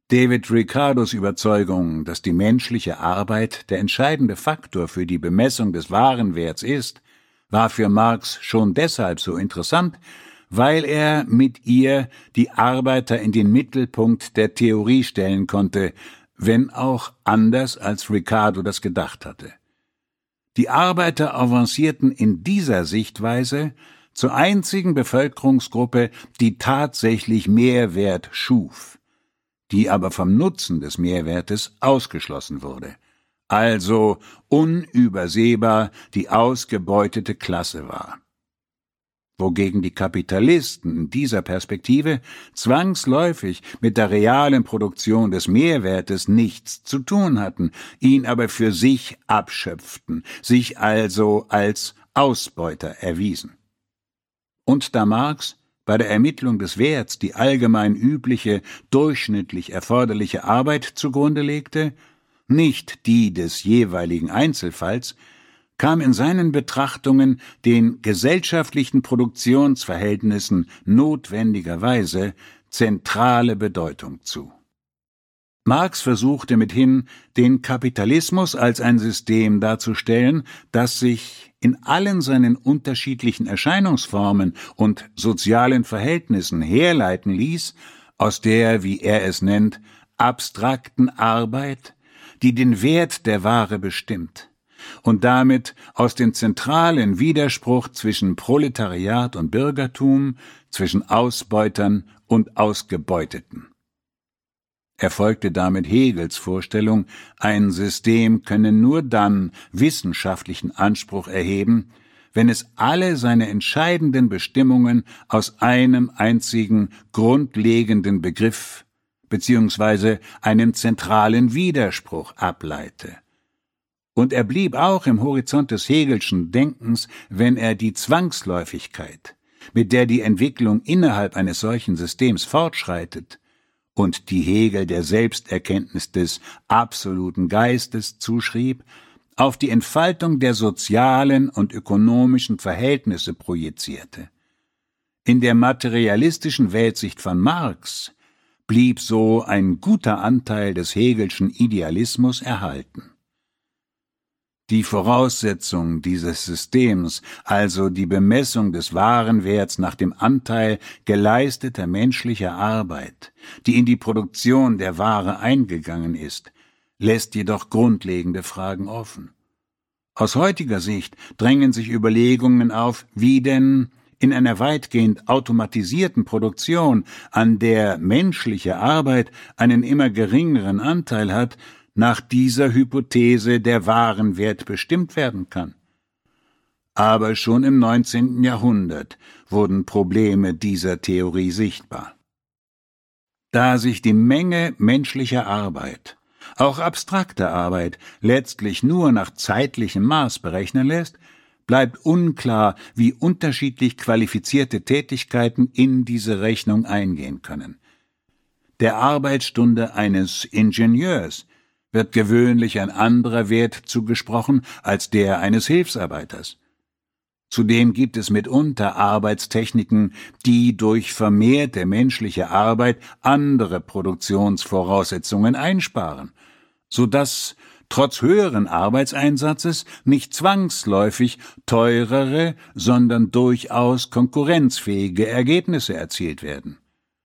David Ricardos Überzeugung, dass die menschliche Arbeit der entscheidende Faktor für die Bemessung des Warenwerts ist, war für Marx schon deshalb so interessant, weil er mit ihr die Arbeiter in den Mittelpunkt der Theorie stellen konnte, wenn auch anders als Ricardo das gedacht hatte. Die Arbeiter avancierten in dieser Sichtweise zur einzigen Bevölkerungsgruppe, die tatsächlich Mehrwert schuf, die aber vom Nutzen des Mehrwertes ausgeschlossen wurde, also unübersehbar die ausgebeutete Klasse war. Wogegen die Kapitalisten in dieser Perspektive zwangsläufig mit der realen Produktion des Mehrwertes nichts zu tun hatten, ihn aber für sich abschöpften, sich also als Ausbeuter erwiesen. Und da Marx bei der Ermittlung des Werts die allgemein übliche, durchschnittlich erforderliche Arbeit zugrunde legte, nicht die des jeweiligen Einzelfalls, kam in seinen Betrachtungen den gesellschaftlichen Produktionsverhältnissen notwendigerweise zentrale Bedeutung zu. Marx versuchte mithin, den Kapitalismus als ein System darzustellen, das sich in allen seinen unterschiedlichen Erscheinungsformen und sozialen Verhältnissen herleiten ließ, aus der, wie er es nennt, abstrakten Arbeit, die den Wert der Ware bestimmt, und damit aus dem zentralen Widerspruch zwischen Proletariat und Bürgertum, zwischen Ausbeutern und Ausgebeuteten. Er folgte damit Hegels Vorstellung, ein System könne nur dann wissenschaftlichen Anspruch erheben, wenn es alle seine entscheidenden Bestimmungen aus einem einzigen grundlegenden Begriff bzw. einem zentralen Widerspruch ableite. Und er blieb auch im Horizont des Hegelschen Denkens, wenn er die Zwangsläufigkeit, mit der die Entwicklung innerhalb eines solchen Systems fortschreitet, und die Hegel der Selbsterkenntnis des absoluten Geistes zuschrieb, auf die Entfaltung der sozialen und ökonomischen Verhältnisse projizierte. In der materialistischen Weltsicht von Marx blieb so ein guter Anteil des Hegelschen Idealismus erhalten. Die Voraussetzung dieses Systems, also die Bemessung des Warenwerts nach dem Anteil geleisteter menschlicher Arbeit, die in die Produktion der Ware eingegangen ist, lässt jedoch grundlegende Fragen offen. Aus heutiger Sicht drängen sich Überlegungen auf, wie denn in einer weitgehend automatisierten Produktion, an der menschliche Arbeit einen immer geringeren Anteil hat, nach dieser Hypothese der Warenwert bestimmt werden kann. Aber schon im 19. Jahrhundert wurden Probleme dieser Theorie sichtbar. Da sich die Menge menschlicher Arbeit, auch abstrakter Arbeit, letztlich nur nach zeitlichem Maß berechnen lässt, bleibt unklar, wie unterschiedlich qualifizierte Tätigkeiten in diese Rechnung eingehen können. Der Arbeitsstunde eines Ingenieurs wird gewöhnlich ein anderer Wert zugesprochen als der eines Hilfsarbeiters. Zudem gibt es mitunter Arbeitstechniken, die durch vermehrte menschliche Arbeit andere Produktionsvoraussetzungen einsparen, sodass trotz höheren Arbeitseinsatzes nicht zwangsläufig teurere, sondern durchaus konkurrenzfähige Ergebnisse erzielt werden.